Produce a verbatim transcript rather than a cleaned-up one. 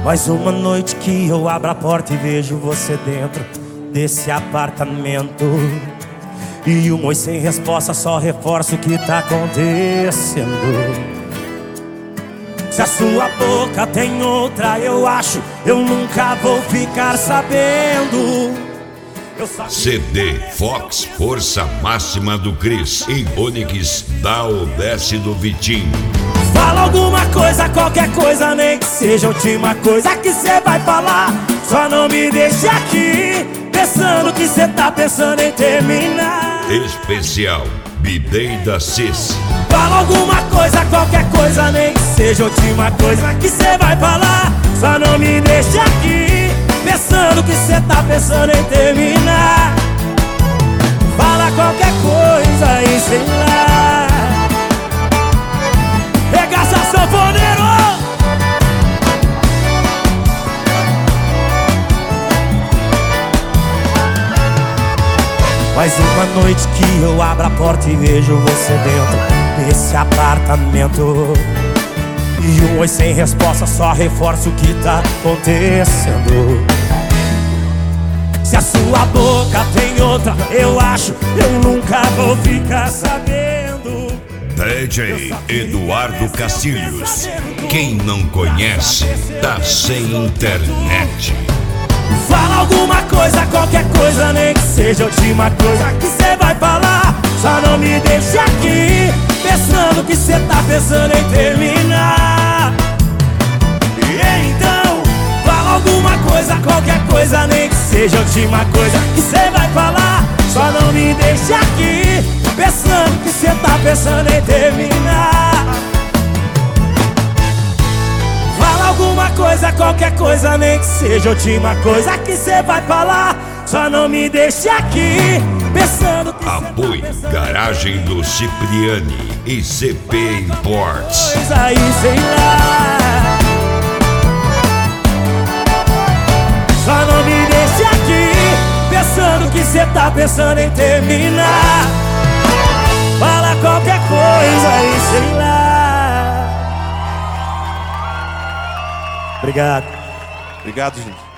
Mais uma noite que eu abro a porta e vejo você dentro desse apartamento. E um oi sem resposta só reforça o que tá acontecendo. Se a sua boca tem outra, eu acho, eu nunca vou ficar sabendo. C D Fox Força Máxima do Cris e Onix dá o desce do Vitinho. Fala alguma coisa, qualquer coisa, nem que seja a última coisa que cê vai falar. Só não me deixe aqui pensando que cê tá pensando em terminar. Especial B-Day da Cis. Fala alguma coisa, qualquer coisa, nem que seja a última coisa que cê vai falar. Só não me deixe aqui pensando que cê tá pensando em terminar. Fala qualquer coisa e sei lá. Regaça sanfoneiro. Mais uma noite que eu abro a porta e vejo você dentro desse apartamento. E um oi sem resposta só reforça o que tá acontecendo. Se a sua boca tem outra, eu acho, eu nunca vou ficar sabendo. D J Eduardo Castilhos. Quem não conhece, tá sem internet. Fala alguma coisa, qualquer coisa, nem que seja a última coisa que cê vai falar. Só não me deixe aqui pensando que cê tá pensando em terminar. E então, fala alguma coisa, qualquer coisa, nem que seja a última coisa que cê vai falar. Só não me deixe aqui pensando que cê tá pensando em terminar. Fala alguma coisa, qualquer coisa, nem que seja a última coisa que cê vai falar. Só não me deixe aqui pensando que Apoio cê tá pensando Garagem do Cipriani e C P Imports. coisa aí, sei lá. Só não me deixe aqui pensando que cê tá pensando em terminar. Fala qualquer coisa aí, sei lá. Obrigado. Obrigado, gente.